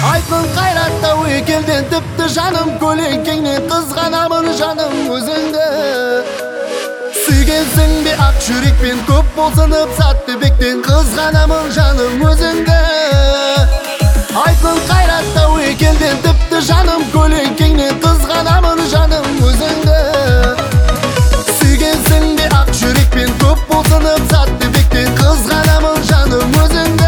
Айтқын қайратта өкелден тіпті жаным көлеңкеңнен қызғанамын жаным өзіңді. Сүйгенсің бе ақ жүрекпен көп болсынып Сәттібектен қызғанамын жаным өзіңді. Айтқын қайратта өкелден тіпті жаным көлеңкеңнен қызғанамын жаным өзіңді. Сүйгенсің бе ақ жүрекпен көп болсынып Сәттібектен қызғанамын жаным өзіңді.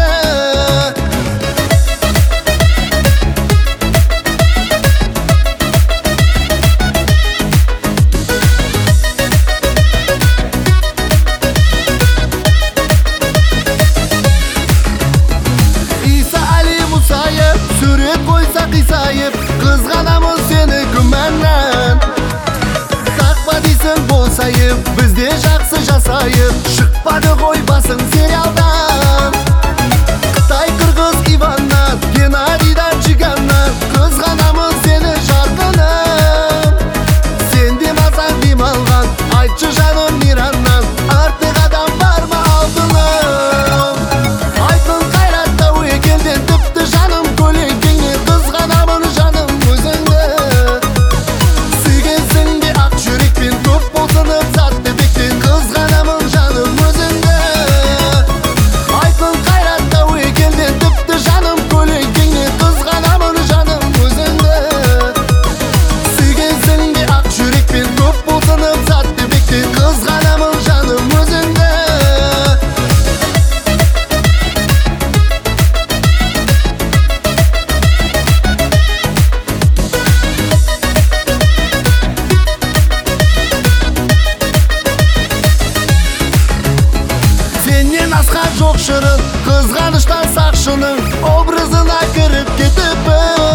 Сурет қойса қисайып қызғанамын сені күмәннан. Тақпа дейсің болсайып бізде жақсы жасайып шықпады ғой басың сериалдан. Қытай қырғыз Иваннан Геннадийдан Жиганнан қызғанамын сені жарқыным. Сен демасаң демалған айтшы жаным Ираннан артық адам бар ма алтыным. Айтқын қайратта өкелден тіпті жаным көлеңкеңнен қызғанамын жаным өзіңді. Сүйгенсің бе ақ жүрекпен көп болсынып Сәттібектен қызғанамын жаным өзіңді. Айтқын қайратта өкелден тіпті жаным көлеңкеңнен қызғанамын жаным өзіңді. Сүйгенсің бе ақ жүрекпен көп болсынып Сәттібектен қызғанамын жаным өзіңді. Сенен асқан жоқ шырын қызғаныштан сақшының образына кіріп кетіппін.